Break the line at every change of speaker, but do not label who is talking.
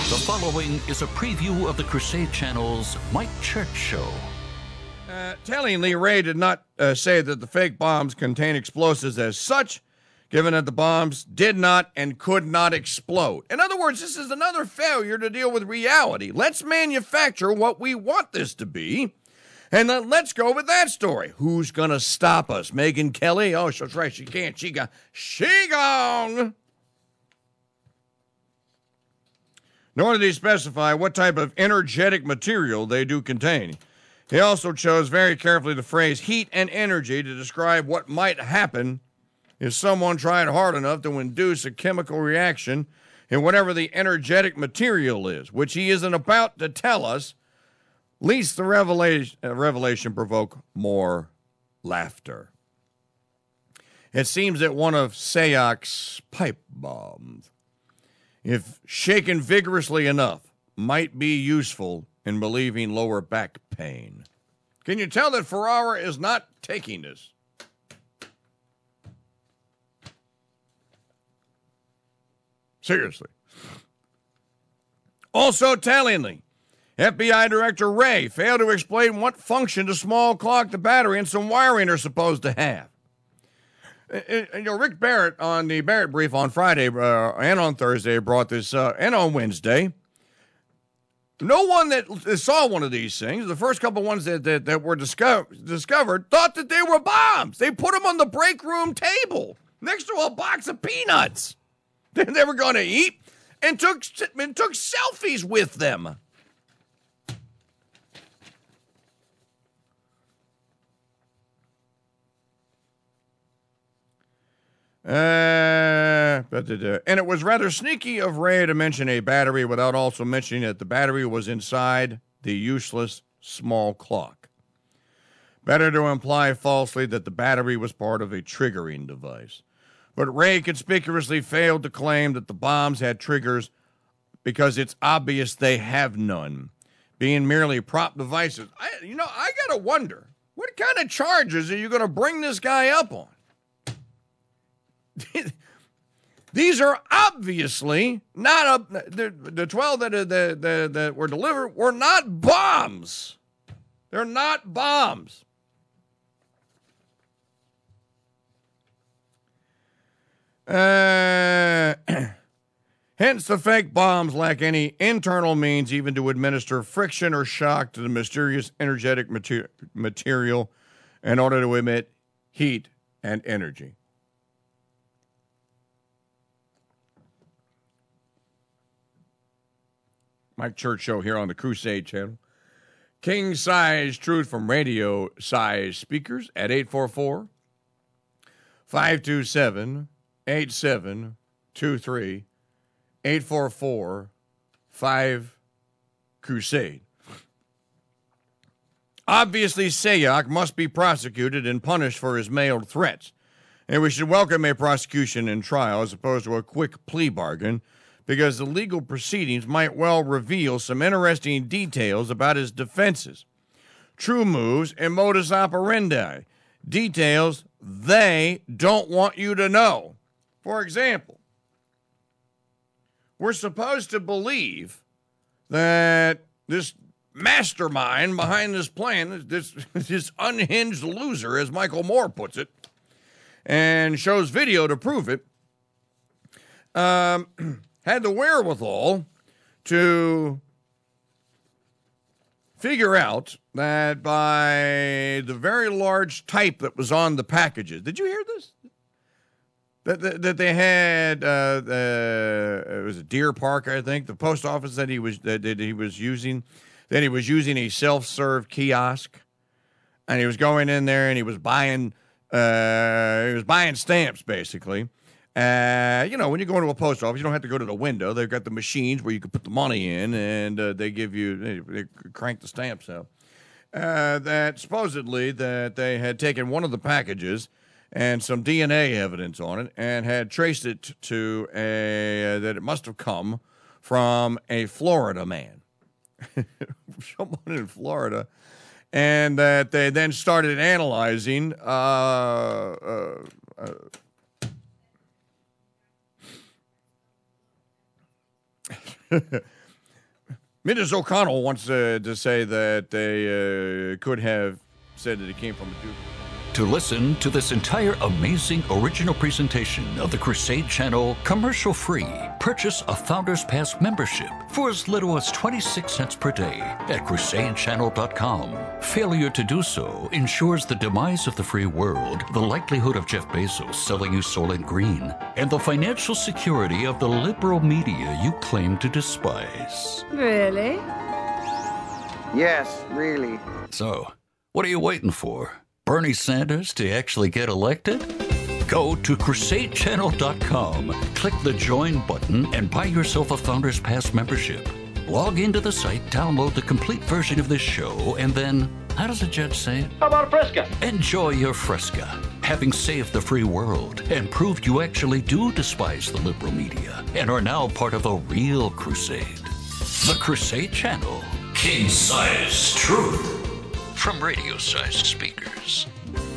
The following is a preview of the Crusade Channel's Mike Church Show.
Tellingly, Ray did not say that the fake bombs contain explosives as such, given that the bombs did not and could not explode. In other words, this is another failure to deal with reality. Let's manufacture what we want this to be, and then let's go with that story. Who's going to stop us? Megyn Kelly? Oh, that's right, she can't. She gone. Nor did he specify what type of energetic material they do contain. He also chose very carefully the phrase heat and energy to describe what might happen if someone tried hard enough to induce a chemical reaction in whatever the energetic material is, which he isn't about to tell us, lest the revelation provoke more laughter. It seems that one of Sayak's pipe bombs, if shaken vigorously enough, might be useful in relieving lower back pain. Can you tell that Ferrara is not taking this? Seriously. Also tellingly, FBI Director Wray failed to explain what function the small clock, the battery, and some wiring are supposed to have. Rick Barrett on the Barrett Brief on Friday and on Thursday brought this, and on Wednesday. No one that saw one of these things, the first couple ones that were discovered, thought that they were bombs. They put them on the break room table next to a box of peanuts that they were going to eat and took selfies with them. And it was rather sneaky of Ray to mention a battery without also mentioning that the battery was inside the useless small clock. Better to imply falsely that the battery was part of a triggering device. But Ray conspicuously failed to claim that the bombs had triggers because it's obvious they have none, being merely prop devices. I gotta wonder, what kind of charges are you going to bring this guy up on? These are obviously not the 12 that were delivered were not bombs. They're not bombs. Hence, the fake bombs lack any internal means even to administer friction or shock to the mysterious energetic material in order to emit heat and energy. Mike Church Show here on the Crusade Channel. King size truth from radio size speakers at 844-527-8723. 844-5-Crusade. Obviously, Sayak must be prosecuted and punished for his mailed threats. And we should welcome a prosecution and trial as opposed to a quick plea bargain, because the legal proceedings might well reveal some interesting details about his defenses, true moves, and modus operandi, details they don't want you to know. For example, we're supposed to believe that this mastermind behind this plan, this unhinged loser, as Michael Moore puts it, and shows video to prove it, had the wherewithal to figure out that by the very large type that was on the packages. Did you hear this? That they had it was a Deer Park, I think. The post office that he was using a self-serve kiosk, and he was going in there and he was buying stamps basically. When you go into a post office, you don't have to go to the window. They've got the machines where you can put the money in, and they crank the stamps out. That supposedly that they had taken one of the packages and some DNA evidence on it, and had traced it to that it must have come from a Florida man, someone in Florida, and that they then started analyzing. Mrs. O'Connell wants to say that they could have said that it came from a dude.
To listen to this entire amazing original presentation of the Crusade Channel commercial-free, purchase a Founders Pass membership for as little as 26 cents per day at crusadechannel.com. Failure to do so ensures the demise of the free world, the likelihood of Jeff Bezos selling you Soylent Green, and the financial security of the liberal media you claim to despise.
Really?
Yes, really.
So, what are you waiting for? Bernie Sanders to actually get elected? Go to crusadechannel.com, click the join button, and buy yourself a Founders Pass membership. Log into the site, download the complete version of this show, and then, how does the judge say it?
How about a Fresca?
Enjoy your Fresca, having saved the free world and proved you actually do despise the liberal media and are now part of a real crusade. The Crusade Channel, king-size truth. From radio-sized speakers.